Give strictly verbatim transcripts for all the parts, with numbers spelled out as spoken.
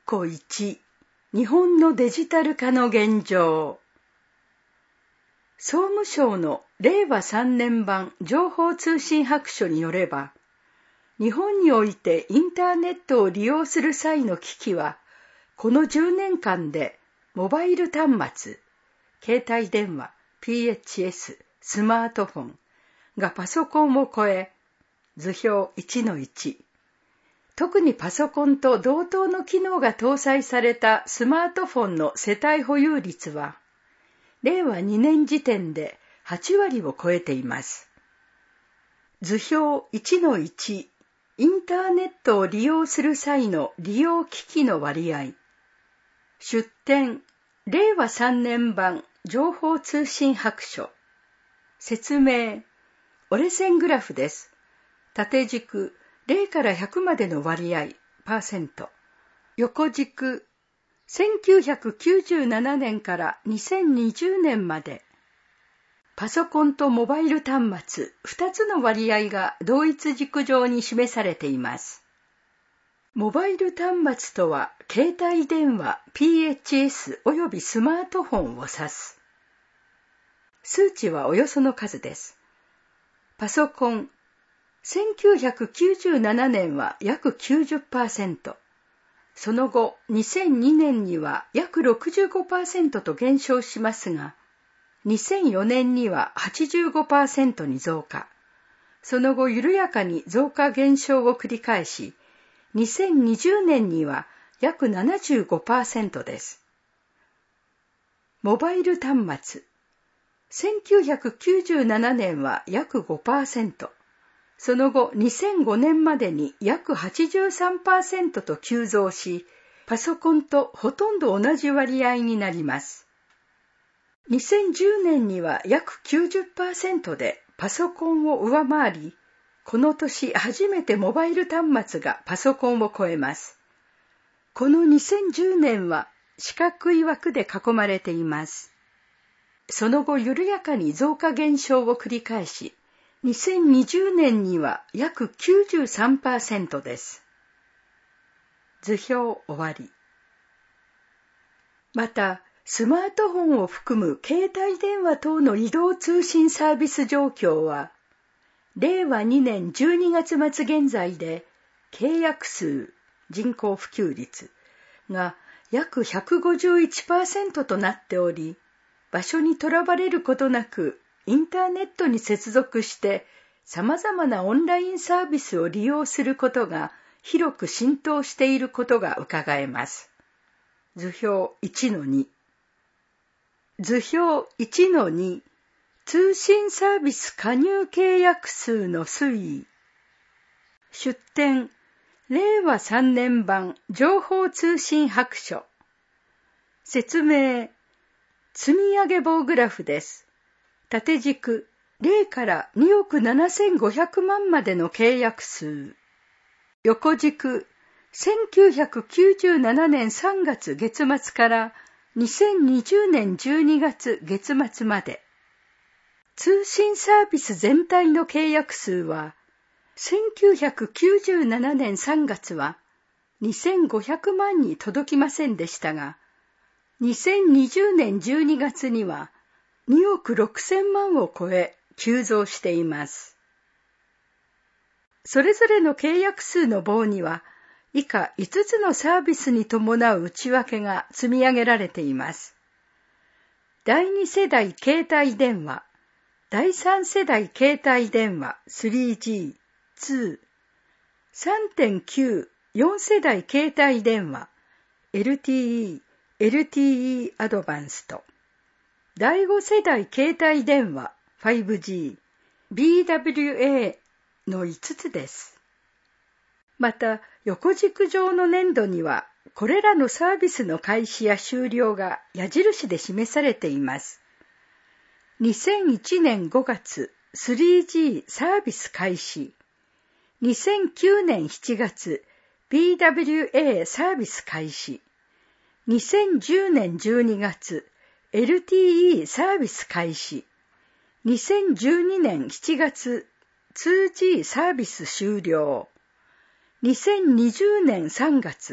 こいち、日本のデジタル化の現状。総務省のれいわさんねん版情報通信白書によれば、日本においてインターネットを利用する際の機器は、このじゅうねんかんでモバイル端末、携帯電話、ピーエイチエス、スマートフォンがパソコンを超え、図表 いちのいち、特にパソコンと同等の機能が搭載されたスマートフォンの世帯保有率は、れいわにねん時点ではちわりを超えています。図表 いちのいち、インターネットを利用する際の利用機器の割合。出典、れいわさんねん版情報通信白書。説明、折れ線グラフです。縦軸、れいからひゃくまでの割合、パーセント。横軸、せんきゅうひゃくきゅうじゅうななねんからにせんにじゅうねんまで。パソコンとモバイル端末ふたつの割合が同一軸上に示されています。モバイル端末とは携帯電話 ピーエイチエス およびスマートフォンを指す。数値はおよその数です。パソコン、せんきゅうひゃくきゅうじゅうななねんは約 きゅうじゅっパーセント、その後にせんにねんには約 ろくじゅうごパーセント と減少しますが、にせんよねんには はちじゅうごパーセント に増加。その後緩やかに増加減少を繰り返し、にせんにじゅうねんには約 ななじゅうごパーセント です。モバイル端末。せんきゅうひゃくきゅうじゅうななねんは約 ごパーセント。その後にせんごねんまでに約 はちじゅうさんパーセント と急増し、パソコンとほとんど同じ割合になります。にせんじゅうねんには約 きゅうじゅっパーセント でパソコンを上回り、この年初めてモバイル端末がパソコンを超えます。このにせんじゅうねんは四角い枠で囲まれています。その後緩やかに増加減少を繰り返し、にせんにじゅうねんには約 きゅうじゅうさんパーセント です。図表終わり。また、スマートフォンを含む携帯電話等の移動通信サービス状況は、れいわにねんじゅうにがつまつ現在で、契約数、人口普及率が約 ひゃくごじゅういちパーセント となっており、場所にとらわれることなく、インターネットに接続して様々なオンラインサービスを利用することが広く浸透していることが伺えます。図表 いちのに。図表 いちのに、通信サービス加入契約数の推移。出典、れいわさんねん版情報通信白書。説明、積み上げ棒グラフです。縦軸、れいからにおくななせんごひゃくまんまでの契約数。横軸、せんきゅうひゃくきゅうじゅうななねんさんがつ月末からにせんにじゅうねんじゅうにがつ月末まで。通信サービス全体の契約数は、せんきゅうひゃくきゅうじゅうななねんさんがつはにせんごひゃくまんに届きませんでしたが、にせんにじゅうねんじゅうにがつにはにおくろくせんまんを超え急増しています。それぞれの契約数の棒には、以下いつつのサービスに伴う内訳が積み上げられています。だいに世代携帯電話、だいさん世代携帯電話 スリージー、ツー、さんてんきゅう、よん世代携帯電話 エルティーイー、エルティーイー アドバンスト、だいご世代携帯電話 ファイブジー、ビーダブリューエー のいつつです。また、横軸上の年度には、これらのサービスの開始や終了が矢印で示されています。にせんいちねんごがつ、スリージー サービス開始。にせんきゅうねんしちがつ、ビーダブリューエー サービス開始。にせんじゅうねんじゅうにがつ、エルティーイー サービス開始。にせんじゅうにねんしちがつ、ツージー サービス終了。にせんにじゅうねんさんがつ、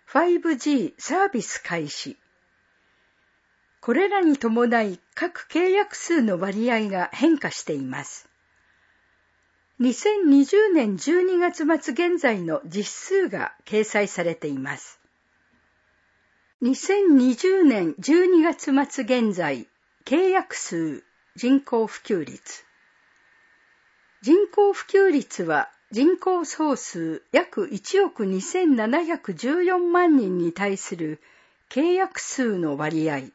ファイブジー サービス開始。これらに伴い各契約数の割合が変化しています。にせんにじゅうねんじゅうにがつ末現在の実数が掲載されています。にせんにじゅうねんじゅうにがつ末現在、契約数、人口普及率。人口普及率は人口総数約いちおくにせんななひゃくじゅうよんまんにんに対する契約数の割合。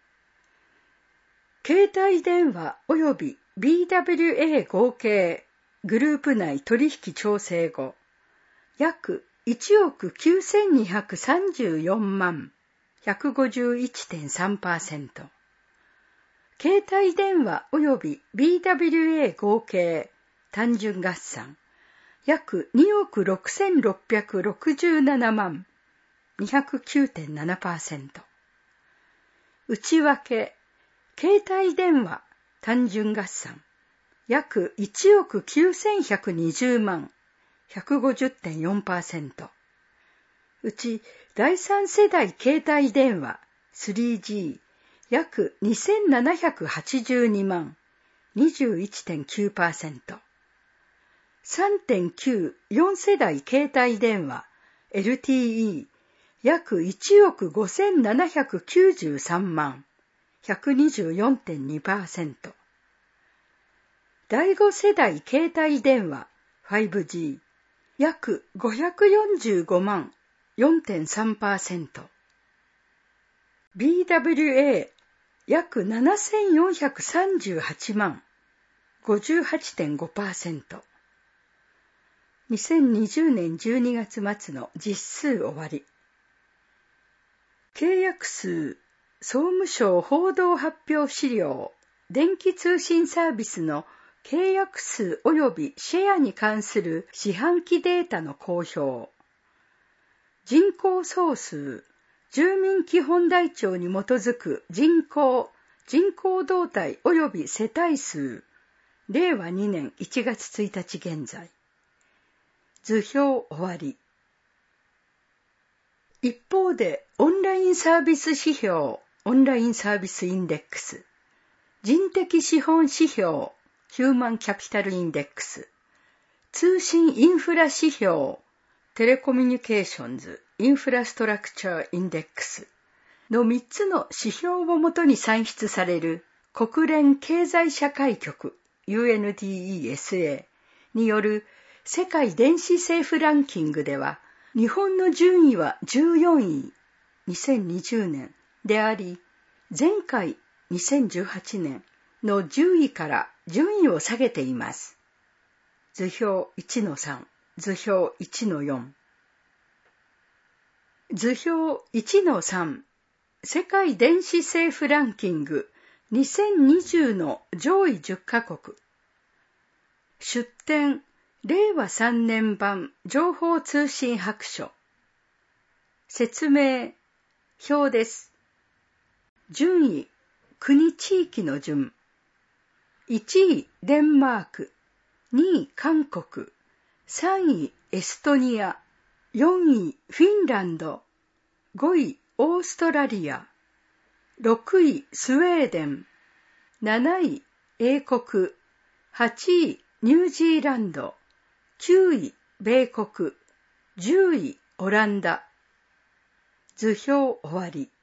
携帯電話及び ビーダブリューエー 合計グループ内取引調整後、約いちおくきゅうせんにひゃくさんじゅうよんまん、ひゃくごじゅういってんさんパーセント。携帯電話及び ビーダブリューエー 合計単純合算、約におくろくせんろっぴゃくろくじゅうななまん、にひゃくきゅうてんななパーセント。内訳、携帯電話単純合算、約いちおくきゅうせんひゃくにじゅうまん、ひゃくごじゅってんよんパーセント。うち第三世代携帯電話 スリージー 約にせんななひゃくはちじゅうにまん、にじゅういってんきゅうパーセント。さんてんきゅう、よん世代携帯電話 エルティーイー 約いちおくごせんななひゃくきゅうじゅうさんまん、ひゃくにじゅうよんてんにパーセント。だいご世代携帯電話 ファイブジー 約ごひゃくよんじゅうごまん、よんてんさんパーセント。ビーダブリューエー 約ななせんよんひゃくさんじゅうはちまん、ごじゅうはちてんごパーセント。にせんにじゅうねんじゅうにがつ末の実数終わり。契約数、総務省報道発表資料、電気通信サービスの契約数及びシェアに関する四半期データの公表。人口総数、住民基本台帳に基づく人口、人口動態及び世帯数、れいわにねんいちがつついたち現在。図表終わり。一方で、オンラインサービス指標、オンラインサービスインデックス、人的資本指標、ヒューマンキャピタルインデックス、通信インフラ指標、テレコミュニケーションズ、インフラストラクチャーインデックスのみっつの指標をもとに算出される国連経済社会局 ユーエヌディーイーエスエー による世界電子政府ランキングでは、日本の順位はじゅうよんい、にせんにじゅうねんであり、前回にせんじゅうはちねんのじゅういから順位を下げています。図表 いちのさん、図表 いちのよん。図表 いちのさん、世界電子政府ランキングにせんにじゅうの上位じゅっカ国。出典れいわさんねん版情報通信白書。説明、表です。順位、国地域の順。いちいデンマーク、にい韓国、さんいエストニア、よんいフィンランド、ごいオーストラリア、ろくいスウェーデン、なない英国、はちいニュージーランド、きゅうい米国、じゅういオランダ。図表終わり。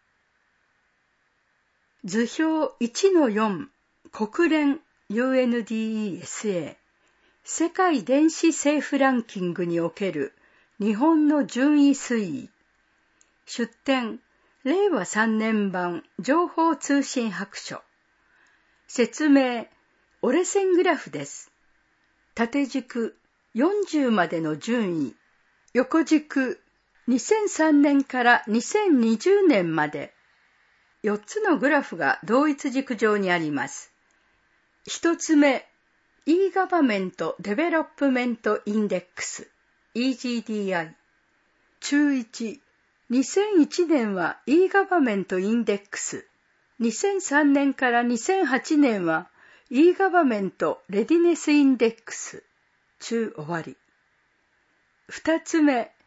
図表 いちのよん、国連 ユーエヌディーイーエスエー 世界電子政府ランキングにおける日本の順位推移。出典れいわさんねん版情報通信白書。説明、折れ線グラフです。縦軸よんじゅうまでの順位、横軸にせんさんねんからにせんにじゅうねんまで、よっつのグラフが同一軸上にあります。ひとつめ、e-Government Development Index イージーディーアイ。中いち、にせんいちねんは e-Government Index、にせんさんねんからにせんはちねんは e-Government Readiness Index、中終わり。二つ目、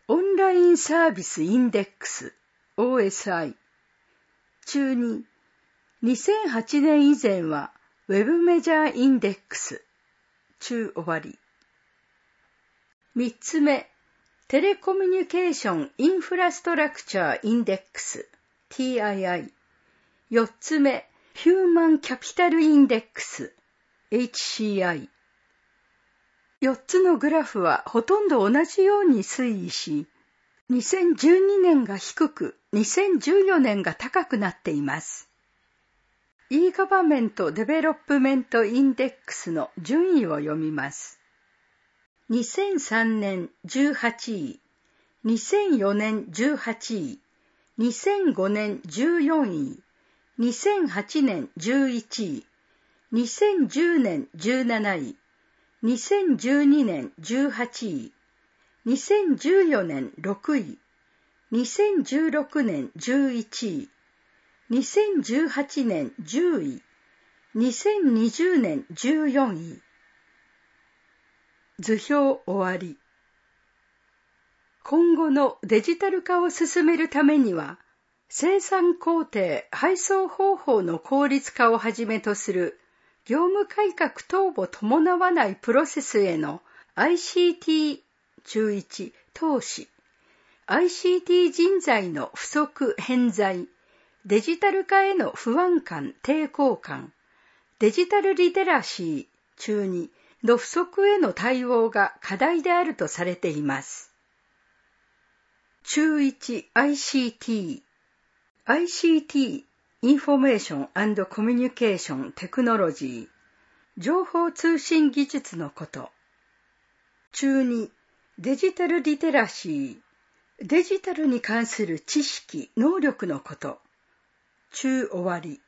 オンラインサービスインデックス オーエスアイ。中に、にせんはちねん以前はウェブメジャーインデックス。中終わり。みっつめ、テレコミュニケーションインフラストラクチャーインデックス ティーアイアイ。よっつめ、ヒューマンキャピタルインデックス エイチシーアイ。よっつのグラフはほとんど同じように推移し、にせんじゅうにねんが低く、にせんじゅうよねんが高くなっています。e ガバメントデベロップメントインデックスの順位を読みます。にせんさんねんじゅうはちい、にせんよねんじゅうはちい、にせんごねんじゅうよんい、にせんはちねんじゅういちい、にせんじゅうねんじゅうなない、にせんじゅうにねんじゅうはちい、にせんじゅうよねんろくい、にせんじゅうろくねんじゅういちい、にせんじゅうはちねんじゅうい、にせんにじゅうねんじゅうよんい。図表終わり。今後のデジタル化を進めるためには、生産工程・配送方法の効率化をはじめとする業務改革等を伴わないプロセスへの アイシーティー 中いち投資、アイシーティー 人材の不足偏在、デジタル化への不安感抵抗感、デジタルリテラシー中にの不足への対応が課題であるとされています。中いち アイシーティー アイシーティー インフォメーション&コミュニケーションテクノロジー情報通信技術のこと。中にデジタルリテラシーデジタルに関する知識能力のこと。中終わり。